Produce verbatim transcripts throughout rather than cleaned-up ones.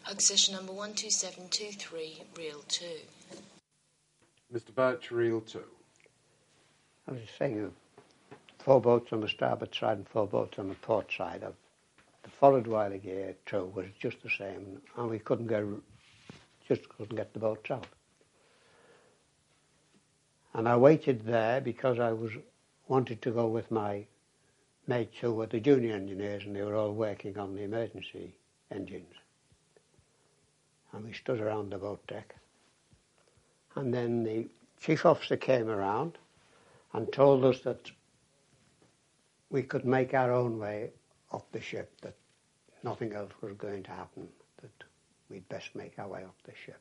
Accession number one two seven two three, reel two. Mister Birch, reel two. I was saying, four boats on the starboard side and four boats on the port side. Of the forward while gear too was just the same, and we couldn't get, just couldn't get the boats out. And I waited there because I was wanted to go with my mates who were the junior engineers, and they were all working on the emergency engines. And we stood around the boat deck. And then the chief officer came around and told us that we could make our own way off the ship, that nothing else was going to happen, that we'd best make our way off the ship.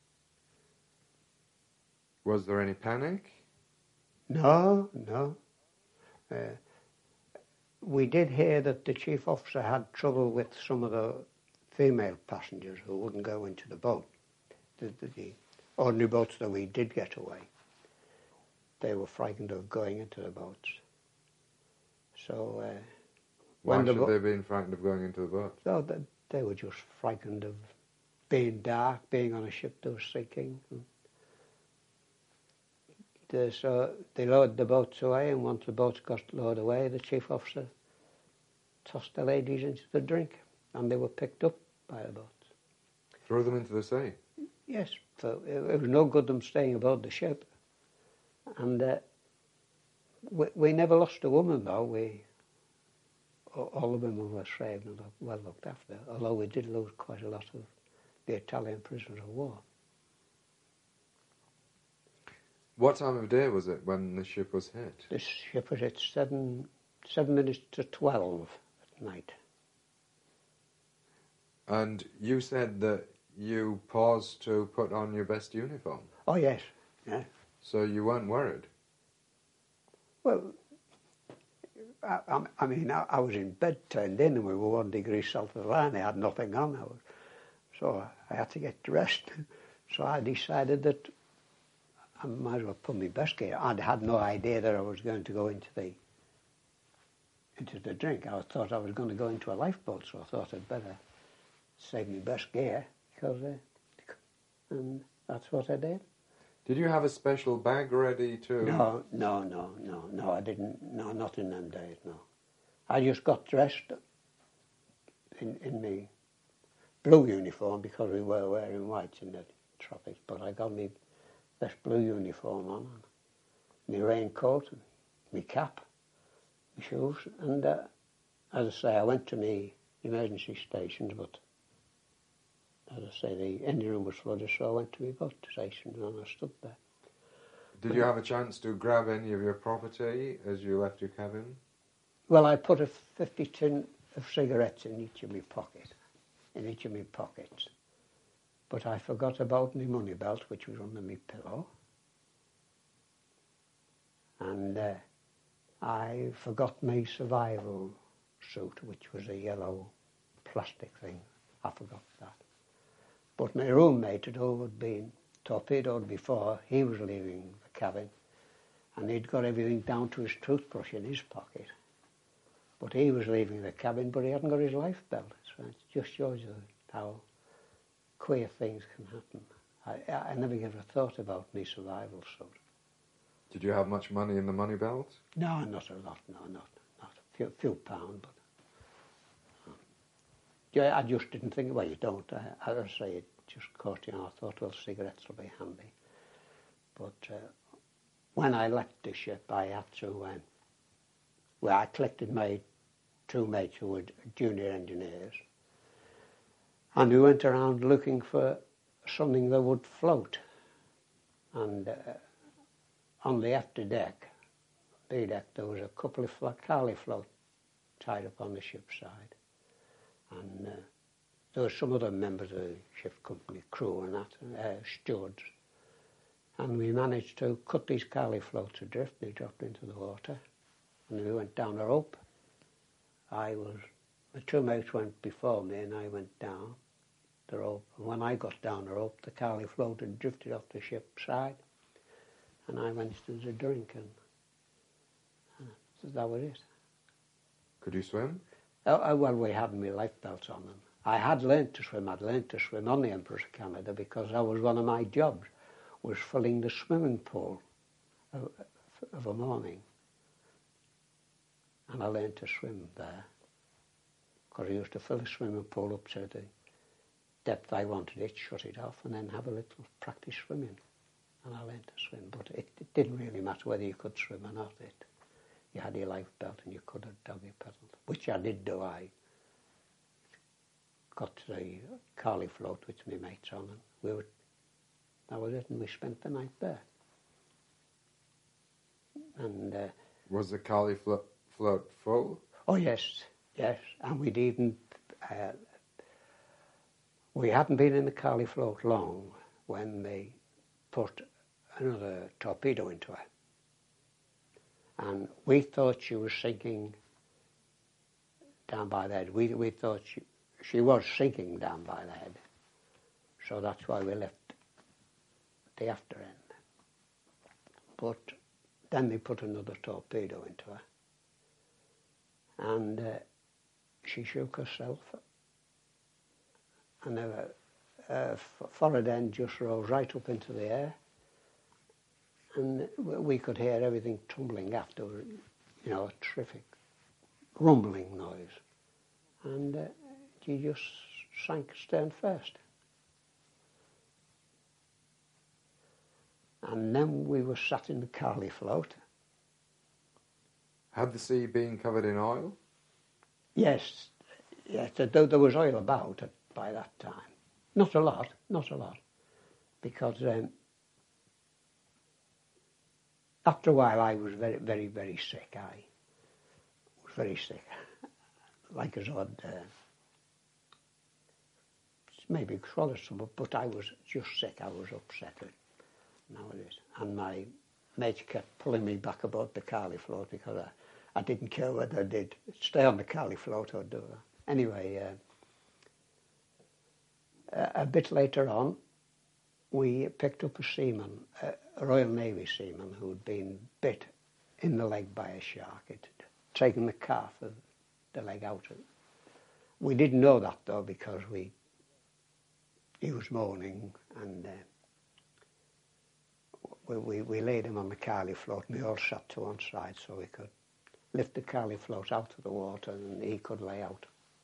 Was there any panic? No, no. Uh, we did hear that the chief officer had trouble with some of the female passengers who wouldn't go into the boat. The, the, the ordinary boats that we did get away, they were frightened of going into the boats. So, uh, why when should the bo- they have been frightened of going into the boat? So they, they were just frightened of being dark, being on a ship that was sinking. The, so they lowered the boats away, and once the boats got lowered away, the chief officer tossed the ladies into the drink, and they were picked up by the boats. Throw them into the sea? Yes, so it, it was no good them staying aboard the ship. And uh, we, we never lost a woman, though. We all the women were saved and well looked after, although we did lose quite a lot of the Italian prisoners of war. What time of day was it when the ship was hit? This ship was hit seven, seven minutes to twelve at night. And you said that you paused to put on your best uniform. Oh, yes, yeah. So you weren't worried? Well, I, I mean, I, I was in bed turned in, and we were one degree south of the line. I had nothing on. I was, so I had to get dressed. So I decided that I might as well put my best gear. I had no idea that I was going to go into the into the drink. I thought I was going to go into a lifeboat, so I thought I'd better save my best gear, because, uh, and that's what I did. Did you have a special bag ready to... No, no, no, no, no, I didn't, no, not in them days, no. I just got dressed in, in my blue uniform, because we were wearing whites in the tropics, but I got my best blue uniform on, and my raincoat, and my cap, my shoes, and uh, as I say, I went to my emergency stations, but as I say, the engine room was flooded, so I went to my boat station and I stood there. Did you have a chance to grab any of your property as you left your cabin? Well, I put a fifty tin of cigarettes in each of my pockets, in each of my pockets. But I forgot about my money belt, which was under my pillow. And uh, I forgot my survival suit, which was a yellow plastic thing. I forgot that. But my roommate had all been torpedoed before. He was leaving the cabin, and he'd got everything down to his toothbrush in his pocket. But he was leaving the cabin, but he hadn't got his life belt. So it just shows you how queer things can happen. I, I never ever thought about my survival suit. Did you have much money in the money belt? No, not a lot, no, not, not a few, few pounds, but... Yeah, I just didn't think, well, you don't. I, as I say, it just caught you, and I thought, well, cigarettes will be handy. But uh, when I left the ship, I had to, um, well, I collected my two mates who were junior engineers, and we went around looking for something that would float. And uh, on the after deck, B deck, there was a couple of fl- Carley float tied up on the ship's side. And uh, there were some other members of the ship company, crew and that, uh, stewards. And we managed to cut these Carley floats adrift. They dropped into the water. And we went down a rope. I was, the two mates went before me, and I went down the rope. And when I got down the rope, the Carley float had drifted off the ship's side. And I went to the drink, and uh, that was it. Could you swim? Uh, well, we had my life belts on them. I had learnt to swim. I'd learnt to swim on the Empress of Canada because that was one of my jobs, was filling the swimming pool of, of a morning. And I learnt to swim there because I used to fill the swimming pool up to the depth I wanted it, shut it off, and then have a little practice swimming. And I learnt to swim, but it, it didn't really matter whether you could swim or not. It, you had your life belt and you could have doggy paddled, which I did do. I got to the Carley float with my mates on, and we were, that was it, and we spent the night there. And uh, was the Carley flo- float full? Oh yes, yes, and we'd even uh, we hadn't been in the Carley float long when they put another torpedo into her, and we thought she was sinking down by the head. We we thought she she was sinking down by the head, so that's why we left the after end. But then they put another torpedo into her, and uh, she shook herself, and her uh, forward end just rose right up into the air, and we could hear everything tumbling after, you know, a terrific rumbling noise, and uh, she just sank stern first. And then we were sat in the Carley float. Had the sea been covered in oil? Yes, yes, there, there was oil about it by that time. Not a lot, not a lot, because um, after a while I was very, very, very sick. I was very sick, like as odd, uh, maybe quarrelsome, but I was just sick. I was upset with nowadays, and my mates kept pulling me back aboard the Carley float because I, I didn't care whether I did stay on the Carley float or do that. Anyway, uh, a, a bit later on, we picked up a seaman, a Royal Navy seaman who'd been bit in the leg by a shark. It had taken the calf of the leg out of it. We didn't know that though because we he was moaning, and uh, we, we, we laid him on the Carley float, and we all sat to one side so we could lift the Carley float out of the water and he could lay out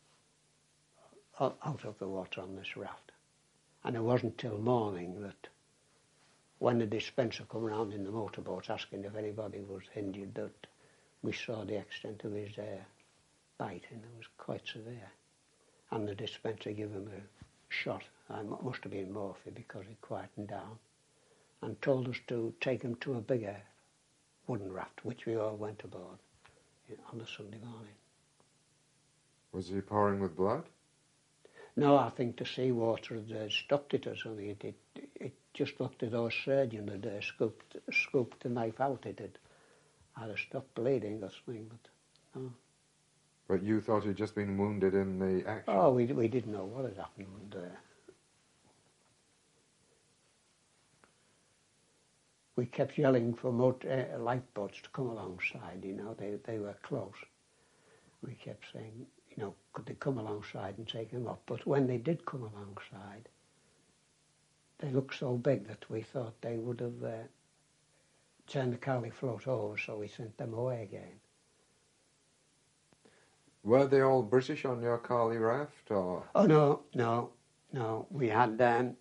out of the water on this raft. And it wasn't till morning that when the dispenser come round in the motorboat asking if anybody was injured that we saw the extent of his uh, bite, and it was quite severe. And the dispenser gave him a shot. I must have been morphine because he quietened down, and told us to take him to a bigger wooden raft, which we all went aboard on a Sunday morning. Was he pouring with blood? No, I think the seawater had uh, stopped it or something. It, it, it just looked as though a surgeon had uh, scooped, scooped the knife out. It had either stopped bleeding or something, but no. But you thought he'd just been wounded in the action? Oh, we, we didn't know what had happened. And, uh, we kept yelling for motor, uh, lifeboats to come alongside, you know, they, they were close. We kept saying, you know, could they come alongside and take him up? But when they did come alongside, they looked so big that we thought they would have uh, turned the Carley float over, so we sent them away again. Were they all British on your Carley raft, or...? Oh, no, no, no. We had, um,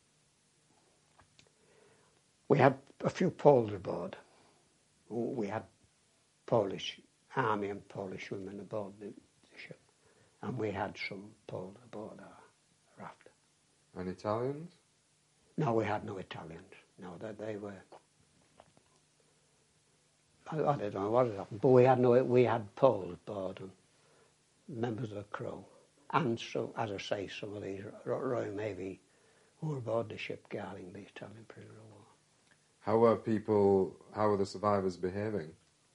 we had a few Poles aboard. We had Polish army and Polish women aboard the, the ship. And we had some Poles aboard our raft. And Italians? No, we had no Italians. No, they, they were... I, I don't know what had happened, but we had no. We had Poles aboard and members of the crew, and so, as I say, some of these Royal Navy who were aboard the ship guarding the Italian prisoner of war. How were people? How were the survivors behaving?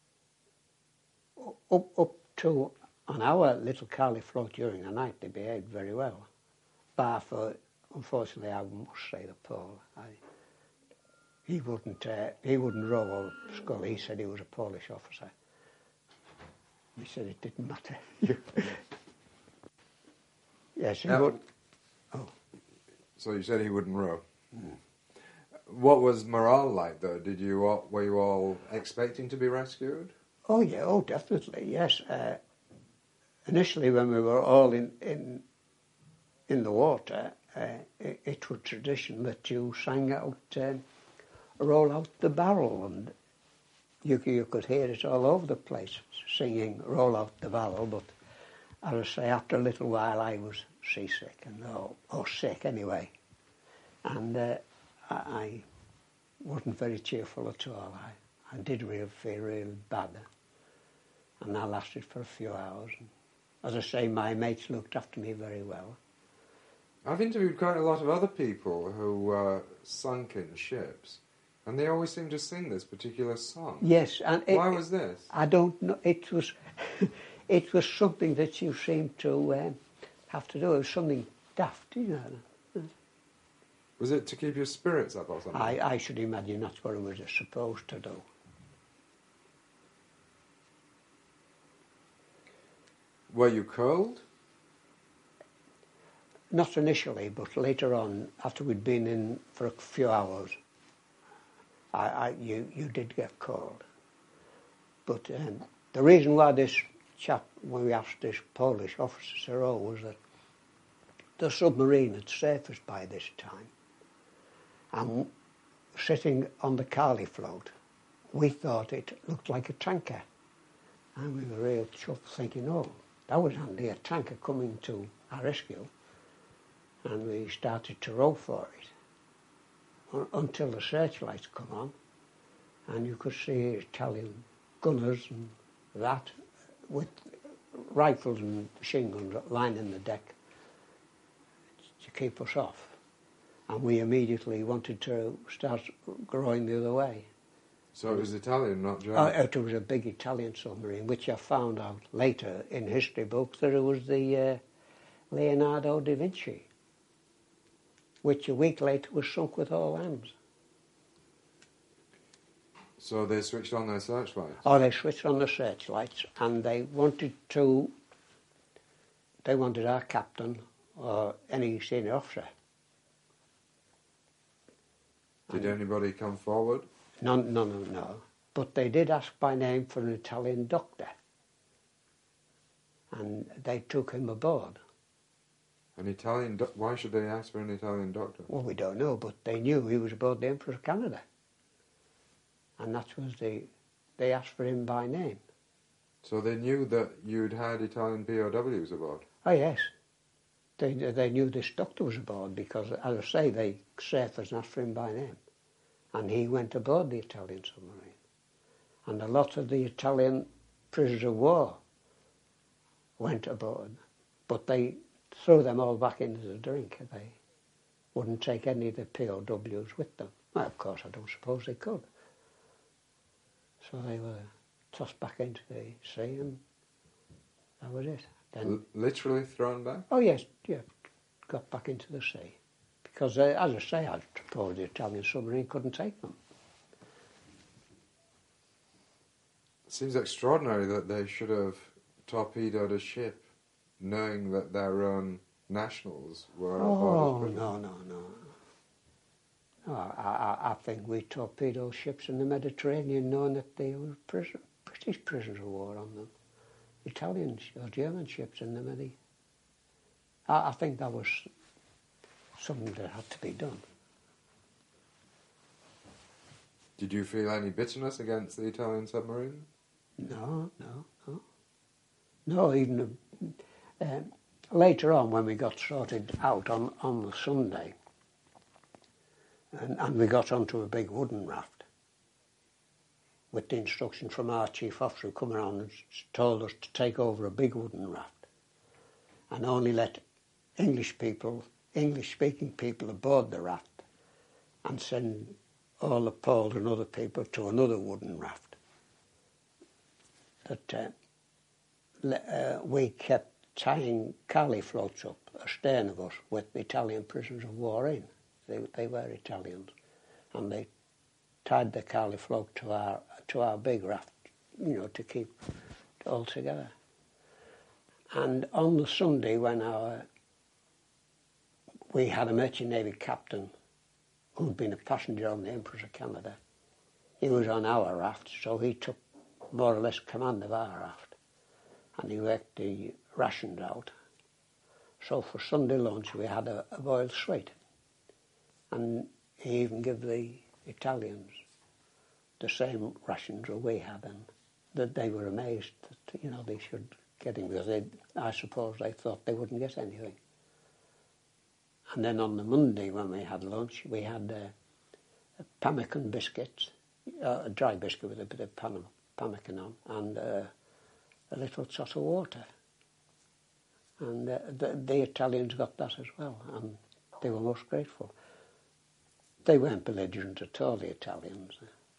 Up, up to on our little Carley float during the night, they behaved very well. Bar for, unfortunately, I must say the Pole. I, he wouldn't. Uh, he wouldn't row or scull. He said he was a Polish officer. He said it didn't matter. Yes, he Now- would. Oh, So you said he wouldn't row. Mm. What was morale like, though? Did you all, were you all expecting to be rescued? oh yeah, oh definitely, yes. Uh, initially, when we were all in in in the water, uh, it, it was tradition that you sang out, um, "Roll out the barrel," and you you could hear it all over the place, singing "Roll out the barrel." But as I say, after a little while, I was seasick and or, or sick anyway, and uh, I, I wasn't very cheerful at all. I, I did really feel really bad, and that lasted for a few hours. And as I say, my mates looked after me very well. I've interviewed quite a lot of other people who uh, sunk in ships, and they always seem to sing this particular song. Yes, and it, Why was this? I don't know. It was, it was something that you seemed to um, have to do. It was something daft, you know. Was it to keep your spirits up or something? I, I should imagine that's what it was supposed to do. Were you cold? Not initially, but later on, after we'd been in for a few hours, I, I you you did get cold. But um, the reason why this chap, when we asked this Polish officer, Sir O, was that the submarine had surfaced by this time, and sitting on the Carley float, we thought it looked like a tanker, and we were real chuffed, thinking, oh, that was handy, a tanker coming to our rescue. And we started to row for it un- until the searchlights come on, and you could see Italian gunners and that with rifles and machine guns lining the deck to keep us off. And we immediately wanted to start rowing the other way. So it was Italian, not German? Uh, it was a big Italian submarine, which I found out later in history books that it was the uh, Leonardo da Vinci, which a week later was sunk with all hands. So they switched on their searchlights? Oh, they switched on the searchlights, and they wanted to, they wanted our captain or any senior officer. Did anybody come forward? No, no, no, no. But they did ask by name for an Italian doctor, and they took him aboard. An Italian... Do- why should they ask for an Italian doctor? Well, we don't know, but they knew he was aboard the Emperor of Canada. And that was the, they asked for him by name. So they knew that you'd had Italian P O Ws aboard? Oh, yes. They they knew this doctor was aboard because, as I say, they surfaced and asked for him by name. And he went aboard the Italian submarine. And a lot of the Italian prisoners of war went aboard. But they threw them all back into the drink. They wouldn't take any of the P O Ws with them. Well, of course, I don't suppose they could. So they were tossed back into the sea, and that was it. Then, L- literally thrown back? oh yes, yeah, got back into the sea. Because, uh, as I say, I suppose the Italian submarine couldn't take them. It seems extraordinary that they should have torpedoed a ship knowing that their own nationals were aboard Oh, as prisoners. no, no, no. No, I, I, I think we torpedoed ships in the Mediterranean knowing that there were prison, British prisoners of war on them. Italian or German ships in the Medi. I, I think that was something that had to be done. Did you feel any bitterness against the Italian submarine? No, no, no. No, even um, later on when we got sorted out on, on the Sunday, and, and we got onto a big wooden raft with the instruction from our chief officer who come around and told us to take over a big wooden raft and only let English people, English-speaking people aboard the raft and send all the Poles and other people to another wooden raft. That uh, le- uh, we kept tying Carley floats up astern of us with the Italian prisoners of war in. They, they were Italians, and they tied the Carley float to our to our big raft, you know, to keep it all together. And on the Sunday when our we had a Merchant Navy captain who'd been a passenger on the Empress of Canada. He was on our raft, so he took more or less command of our raft, and he worked the rations out. So for Sunday lunch we had a, a boiled sweet, and he even gave the Italians the same rations that we had, and that they were amazed that, you know, they should get him, because they, I suppose they thought they wouldn't get anything. And then on the Monday when we had lunch, we had uh, pemmican biscuits, uh, a dry biscuit with a bit of pan- pemmican on, and uh, a little tot of water. And uh, the, the Italians got that as well, and they were most grateful. They weren't belligerent at all, the Italians.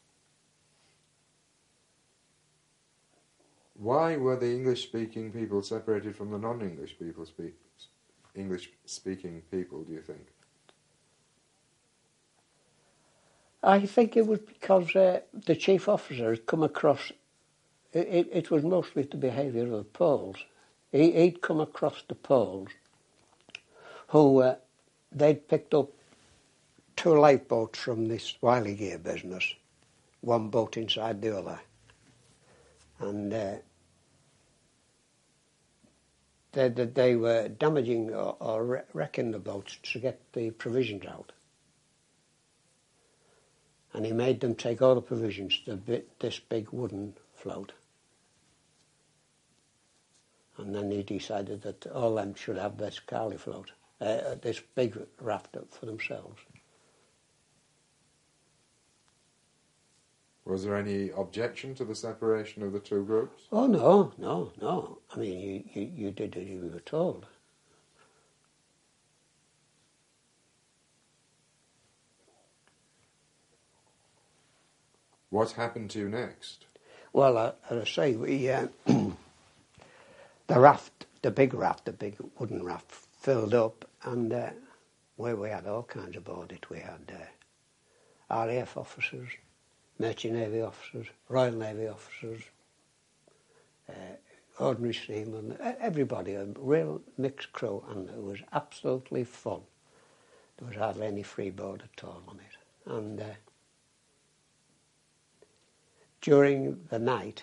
Why were the English-speaking people separated from the non-English people speak English-speaking people, do you think? I think it was because uh, the chief officer had come across, it, it, it was mostly the behaviour of the Poles. He, he'd come across the Poles who, uh, they'd picked up two lifeboats from this Wiley gear business, one boat inside the other. And uh, they, they, they were damaging or, or wrecking the boats to get the provisions out. And he made them take all the provisions to bit this big wooden float. And then he decided that all them should have this Carley float, uh, this big raft for themselves. Was there any objection to the separation of the two groups? Oh, no, no, no. I mean, you, you, you did as you were told. What happened to you next? Well, uh, as I say, we, uh, the raft, the big raft, the big wooden raft, filled up, and uh, where we had all kinds aboard it. We had uh, R A F officers, Merchant Navy officers, Royal Navy officers, uh, ordinary seamen, everybody, a real mixed crew, and it was absolutely fun. There was hardly any freeboard at all on it. And uh, during the night,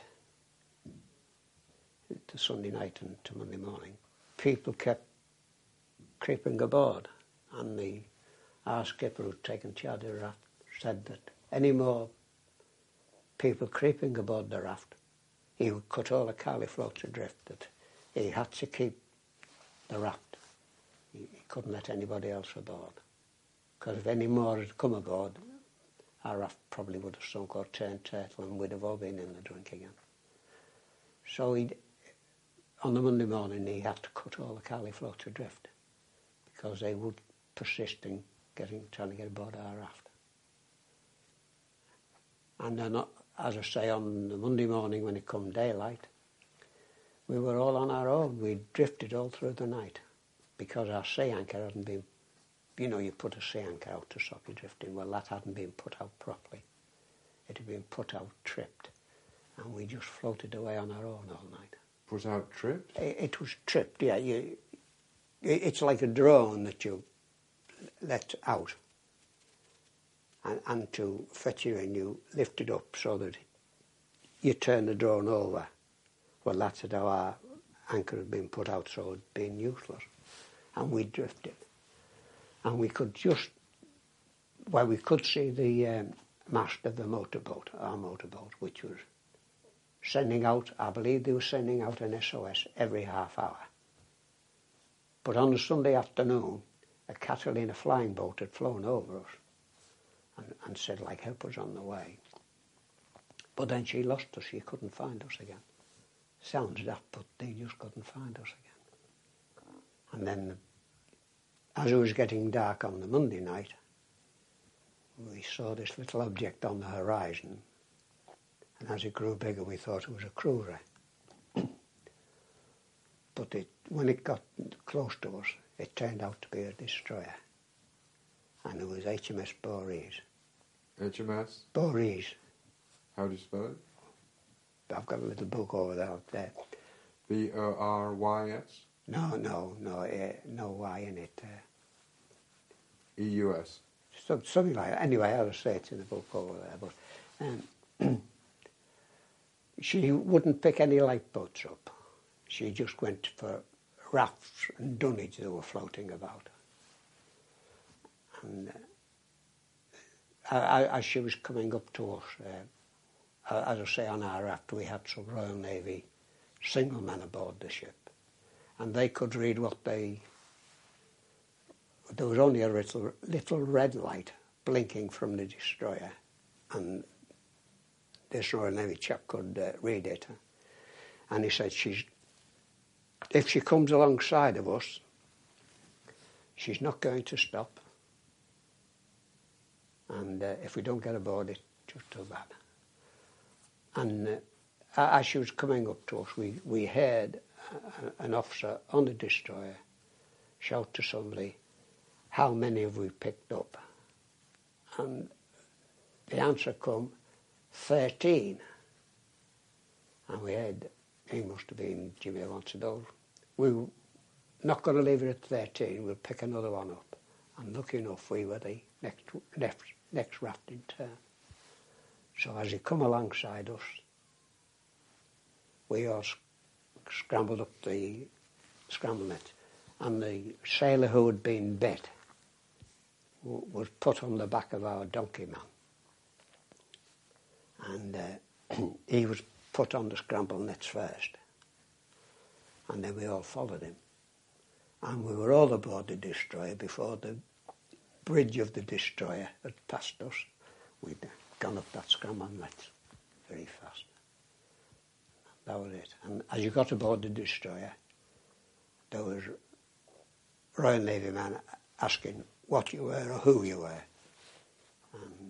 to Sunday night and to Monday morning, people kept creeping aboard, and the our skipper who'd taken charge of the raft said that any more people creeping aboard the raft, he would cut all the Carley floats adrift, that he had to keep the raft. He, he couldn't let anybody else aboard, because if any more had come aboard, our raft probably would have sunk or turned turtle, and we'd have all been in the drink again. So he, on the Monday morning, he had to cut all the Carley floats adrift, because they would persist in getting, trying to get aboard our raft. And then, as I say, on the Monday morning when it come daylight, we were all on our own. We drifted all through the night, because our sea anchor hadn't been, you know, you put a sea anchor out to stop you drifting. Well, that hadn't been put out properly. It had been put out tripped, and we just floated away on our own all night. Put out tripped? It, it was tripped, yeah. You, it's like a drone that you let out, and, and to fetch you in, you lift it up so that you turn the drone over. Well, that's how our anchor had been put out, so it had been useless. And we drifted. And we could just, well, we could see the um, mast of the motorboat, our motorboat, which was sending out, I believe they were sending out an S O S every half hour. But on a Sunday afternoon, a Catalina flying boat had flown over us and, and said, like, help us on the way. But then she lost us. She couldn't find us again. Sounds daft, but they just couldn't find us again. And then, as it was getting dark on the Monday night, we saw this little object on the horizon. And as it grew bigger, we thought it was a cruiser. But it, when it got close to us, it turned out to be a destroyer. And it was H M S Boreas. H M S? Boreas. How do you spell it? I've got a little book over there. Up there. B O R Y S? No, no, no, uh, no Y in it. Uh, E U S. Some, something like that. Anyway, I'll say it's in the book over there. But um, she wouldn't pick any lifeboats up. She just went for rafts and dunnage that were floating about. And uh, I, as she was coming up to us, uh, as I say, on our raft, we had some Royal Navy single men aboard the ship. And they could read what they... There was only a little, little red light blinking from the destroyer. And this Royal Navy chap could uh, read it. And he said, she's, if she comes alongside of us, she's not going to stop. And uh, if we don't get aboard, it's just too bad. And uh, as she was coming up to us, we, we heard uh, an officer on the destroyer shout to somebody, how many have we picked up? And the answer come, thirteen. And we had, he must have been Jimmy Alonso. We were not going to leave it at thirteen, we'll pick another one up. And lucky enough, we were the next, next, next raft in turn. So as he come alongside us, we all sc- scrambled up the scramble net. And the sailor who had been bit w- was put on the back of our donkey man. And uh, he was put on the scramble nets first. And then we all followed him. And we were all aboard the destroyer before the bridge of the destroyer had passed us. We'd gone up that scramble net very fast. That was it. And as you got aboard the destroyer, there was Royal Navy man asking what you were or who you were. Um,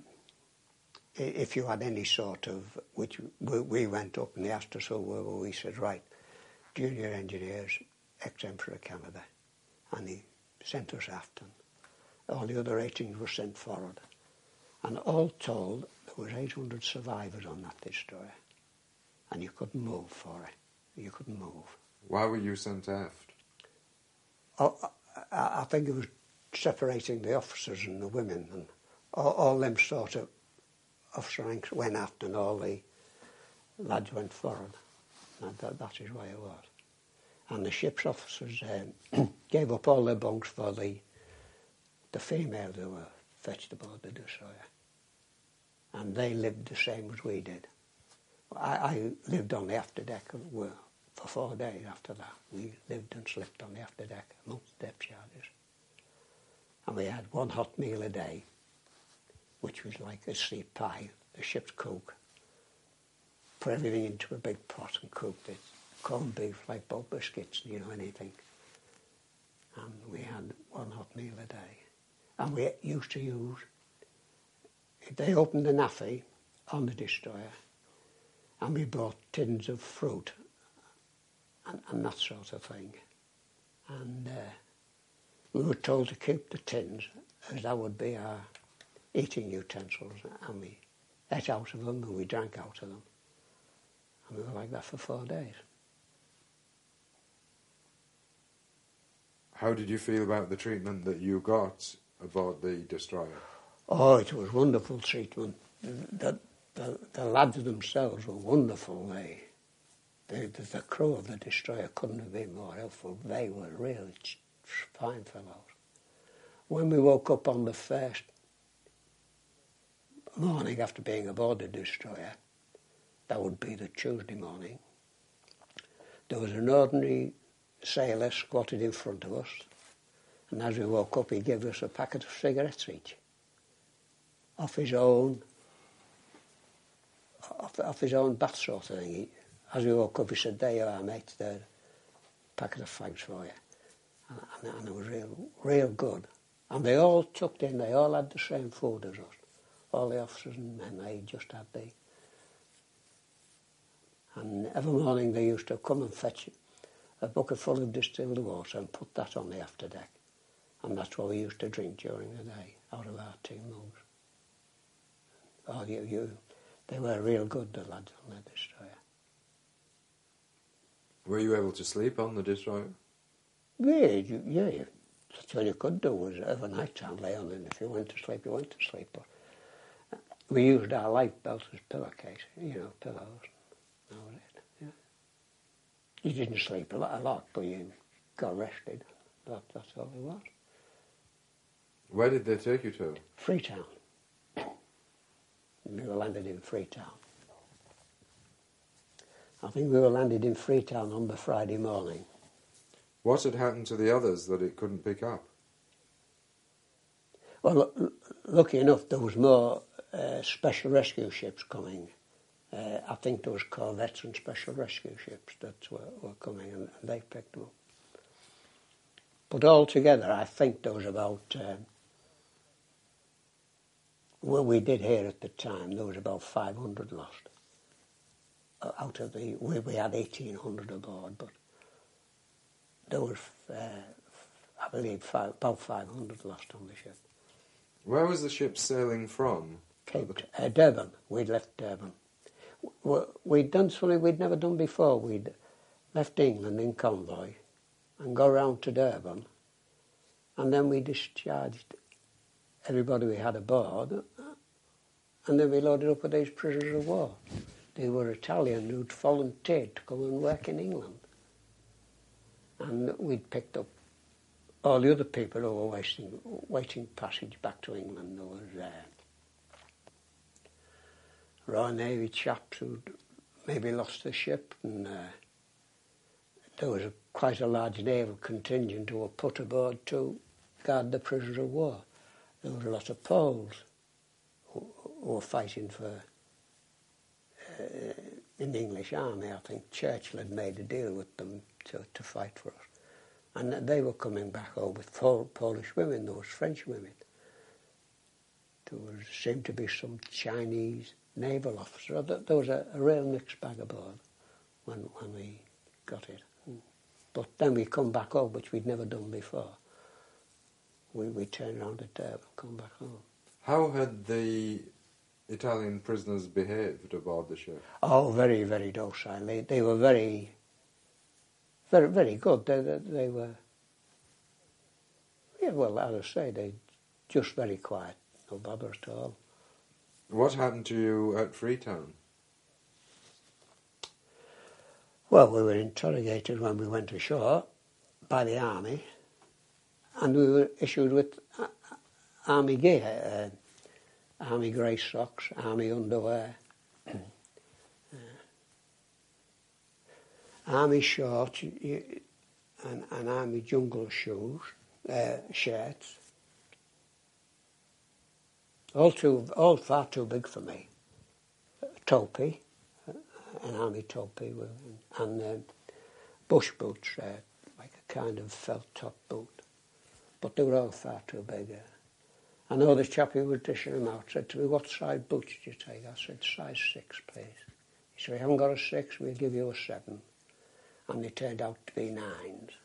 if you had any sort of, which we went up and they asked us who we were, we said, right, junior engineers, ex-Emperor of Canada. And he sent us aft, and all the other eighteens were sent forward. And all told, there was eight hundred survivors on that destroyer. And you couldn't move for it. You couldn't move. Why were you sent aft? Oh, I, I think it was separating the officers and the women, and all, all them sort of officer ranks went aft and all the lads went forward. And that, that is why it was. And the ship's officers um, gave up all their bunks for the the females who were fetched aboard the destroyer. And they lived the same as we did. I, I lived on the afterdeck for four days after that. We lived and slept on the afterdeck amongst the depth charges. And we had one hot meal a day, which was like a steep pie, the ship's cook. Put everything into a big pot and cooked it. Corned beef, like both biscuits, you know, anything. And we had one hot meal a day. And we used to use, if they opened the naffy on the destroyer, and we bought tins of fruit and, and that sort of thing. And uh, we were told to keep the tins, as that would be our eating utensils, and we ate out of them and we drank out of them. And we were like that for four days. How did you feel about the treatment that you got aboard the destroyer? Oh, it was wonderful treatment. The, the, the lads themselves were wonderful. They, they, the, the crew of the destroyer couldn't have been more helpful. They were really fine fellows. When we woke up on the first morning after being aboard the destroyer, that would be the Tuesday morning, there was an ordinary sailor squatted in front of us, and as we woke up he gave us a packet of cigarettes each, off his own, off, off his own bath sort of thing. He, as we woke up he said, there you are mate, there's a packet of fags for you. And, and, and it was real, real good. And they all tucked in, they all had the same food as us. All the officers and men, they just had the... And every morning they used to come and fetch a bucket full of distilled water and put that on the afterdeck. And that's what we used to drink during the day, out of our tin mugs. Oh, you, you, they were real good, the lads on the destroyer. Were you able to sleep on the destroyer? Yeah, you, yeah, you That's all you could do was over night time lay on, and if you went to sleep, you went to sleep. But we used our life belts as pillowcase, you know, pillows. That was it. Yeah. You didn't sleep a lot, a lot, but you got rested. That, that's all it was. Where did they take you to? Freetown. We were landed in Freetown. I think we were landed in Freetown on the Friday morning. What had happened to the others that it couldn't pick up? Well, l- lucky enough, there was more uh, special rescue ships coming. Uh, I think there was corvettes and special rescue ships that were, were coming, and, and they picked them up. But altogether, I think there was about, um, well, we did hear at the time, there was about five hundred lost. Uh, out of the, we, we had eighteen hundred aboard, but there was, uh, I believe, five, about five hundred lost on the ship. Where was the ship sailing from? Cape uh, Durban. We'd left Durban. W- We'd done something we'd never done before. We'd left England in convoy and go round to Durban, and then we discharged everybody we had aboard, and then we loaded up with these prisoners of war. They were Italian who'd volunteered to come and work in England. And we'd picked up all the other people who were waiting, waiting passage back to England. There was uh, Royal Navy chaps who'd maybe lost their ship, and uh, there was a, quite a large naval contingent who were put aboard to guard the prisoners of war. There was a lot of Poles who, who were fighting for uh, in the English army. I think Churchill had made a deal with them to, to fight for us. And they were coming back home with Pol- Polish women, there was French women. There was, seemed to be some Chinese naval officer. There was a, a real mixed bag aboard when, when we got it. But then we come back home, which we'd never done before. We, we turned around at Durban and come back home. How had the Italian prisoners behaved aboard the ship? Oh, very, very docile. They, they were very, very, very good. They, they, they were, yeah, well, as I say, they just very quiet, no bother at all. What happened to you at Freetown? Well, we were interrogated when we went ashore by the army, and we were issued with uh, army gear, uh, army grey socks, army underwear, uh, army shorts, you, and, and army jungle shoes, uh, shirts. All too, all far too big for me. A topi, an army topi, with, and um, bush boots, uh, like a kind of felt top boot. But they were all far too big. Uh. I know the chap who was dishing them out said to me, "What size boots did you take?" I said, "Size six, please." He said, "We haven't got a six, we'll give you a seven." And they turned out to be nines.